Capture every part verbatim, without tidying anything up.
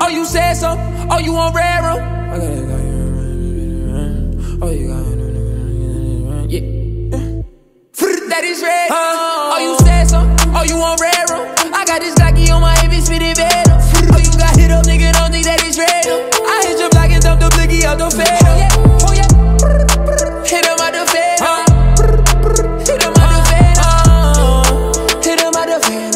Oh, you said so? Oh, you on railroad? I got it, got it. Oh, you got it. Yeah. That is red. Oh, you said so? Oh, you on railroad? I got this Glocky on my hip, it's fitted bed. Oh, you got hit up, nigga, don't think that it's red. I hit your block and dump the blicky out the fed. Oh, yeah. Oh, yeah. Hit him out the fed. Hit him out the fed. Hit him out the fed.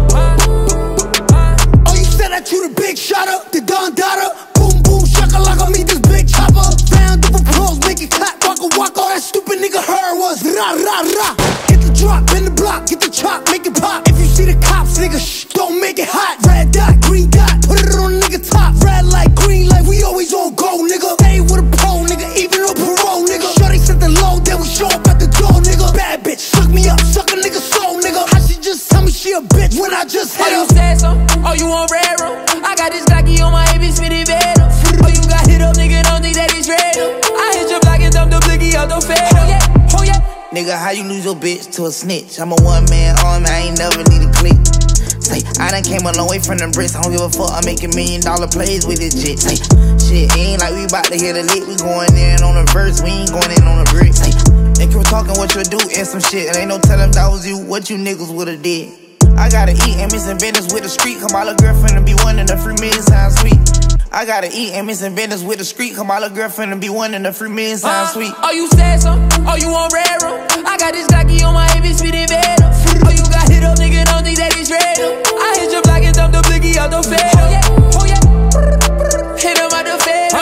Oh, you said that you the big shotter, the Don Dada. Boom, boom, shakalaka, meet this big chopper. Found different pros, make it clap, waka waka. All that stupid nigga heard was ra ra ra. Get the drop, bend the block, get the chop, make it pop. If you see the cops, nigga, shh, don't make it hot. Red dot, green dot, put it on a nigga top. Red light, green light, we always on go, nigga. Stay with a pole, nigga, even on parole, nigga. Shorty set the low, then we show up at the door, nigga. Bad bitch, suck me up, suck a nigga soul, nigga. How she just tell me she a bitch when I just hit her? Oh, you said so? Oh, you on railroad? I got this Glocky on my hip, it's fitted bed. Oh, you got hit up, nigga, don't think that it's red. I hit your block and dump the blicky out the fed. Oh, yeah, oh, yeah. Nigga, how you lose your bitch to a snitch? I'm a one-man army, I ain't never need a click. Say, I done came a long way from them bricks. I don't give a fuck, I'm making million dollar plays with this jit. Say, shit, ain't like we bout to hit a lick. We going in on a verse, we ain't going in on a brick. Say, they keep talking what you do and some shit. And ain't no telling that was you, what you niggas would've did. I gotta eat and miss business with the street. Come all the girlfriend and be one in the free million sound sweet. I gotta eat and miss business with the street. Come all the girlfriend and be one in the free million sound uh, sweet. Oh, you said so? Oh, you on railroad? I got this Glocky on my hip, it's fitted bed. Oh, you got hit up, nigga, don't think that it's red. I hit your block and dump the blicky out the fed. Oh, yeah, oh, yeah. Hit him out the fed.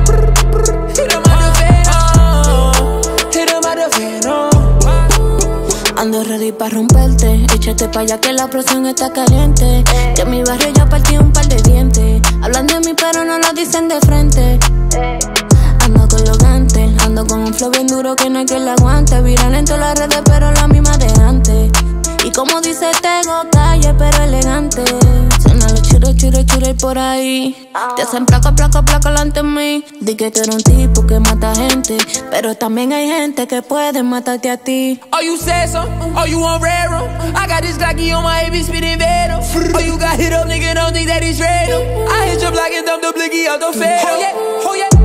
Hit him out the fed. Hit him out the fed. Ando ready pa' romperte. Échate pa' allá que la presión está caliente. Que en mi barrio ya partí un par de dientes. Hablan de mí pero no lo dicen de frente. Ando con los gantes. Ando con un flow bien duro que no hay que le aguante. Viral en todas las redes pero la misma de antes. Y como dice tengo calle pero elegante. Suena los chure, chure, chure por ahí. Te hacen placa, placa, placa delante de mí. Di que tú eres un tipo que mata gente, pero también hay gente que puede matarte a ti. Oh, you said so? Oh, you on railroad? I got this Glocky on my hip, it's fitted bed. Oh, you got hit up, nigga, don't think that it's red. I hit your block and dump the blicky out the fed. Oh, yeah, oh, yeah.